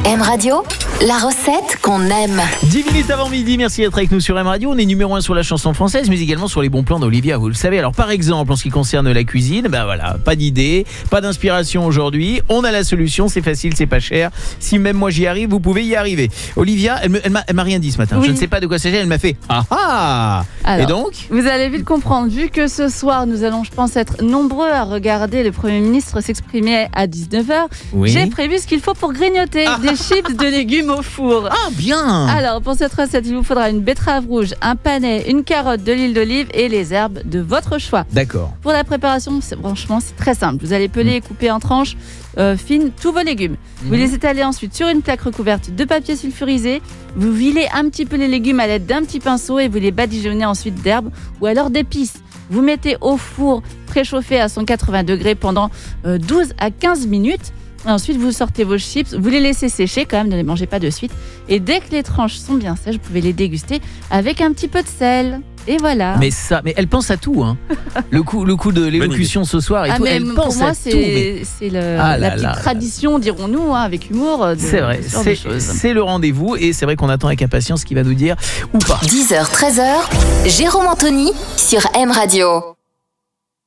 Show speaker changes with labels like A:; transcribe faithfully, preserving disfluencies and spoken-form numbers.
A: M Radio, la recette qu'on aime.
B: dix minutes avant midi, merci d'être avec nous sur M Radio. On est numéro un sur la chanson française, mais également sur les bons plans d'Olivia, vous le savez. Alors par exemple, en ce qui concerne la cuisine, ben voilà, pas d'idée, pas d'inspiration aujourd'hui. On a la solution, c'est facile, c'est pas cher. Si même moi j'y arrive, vous pouvez y arriver. Olivia, elle, me, elle, m'a, elle m'a rien dit ce matin.
C: Oui.
B: Je ne sais pas de quoi s'agit, elle m'a fait « Ah ah !» Et donc
C: vous allez vite comprendre, vu que ce soir, nous allons, je pense, être nombreux à regarder le Premier ministre s'exprimer à dix-neuf heures,
B: Oui.
C: j'ai prévu ce qu'il faut pour grignoter
B: Ah.
C: des chips de légumes au four.
B: Ah bien.
C: Alors, pour cette recette, il vous faudra une betterave rouge, un panais, une carotte, de l'huile d'olive et les herbes de votre choix.
B: D'accord.
C: Pour la préparation, c'est, franchement, c'est très simple. Vous allez peler et couper en tranches euh, fines tous vos légumes. Vous
B: Mhm.
C: les étalez ensuite sur une plaque recouverte de papier sulfurisé. Vous huilez un petit peu les légumes à l'aide d'un petit pinceau et vous les badigeonnez ensuite d'herbes ou alors d'épices. Vous mettez au four préchauffé à cent quatre-vingts degrés pendant euh, douze à quinze minutes. Et ensuite, vous sortez vos chips, vous les laissez sécher quand même, ne les mangez pas de suite. Et dès que les tranches sont bien sèches, vous pouvez les déguster avec un petit peu de sel. Et voilà.
B: Mais ça, mais elle pense à tout, hein. Le coup, le coup de l'élocution ce soir et
C: Ah,
B: tout,
C: mais
B: elle
C: pour
B: pense
C: moi,
B: à
C: c'est,
B: tout. mais-
C: c'est le-
B: Ah là
C: la petite
B: là.
C: tradition, dirons-nous, hein, avec humour. De,
B: C'est vrai,
C: de ce genre de
B: c'est,
C: choses.
B: c'est le rendez-vous et c'est vrai qu'on attend avec impatience ce qu'il va nous dire ou pas.
A: dix heures treize heures, Jérôme Anthony sur M Radio.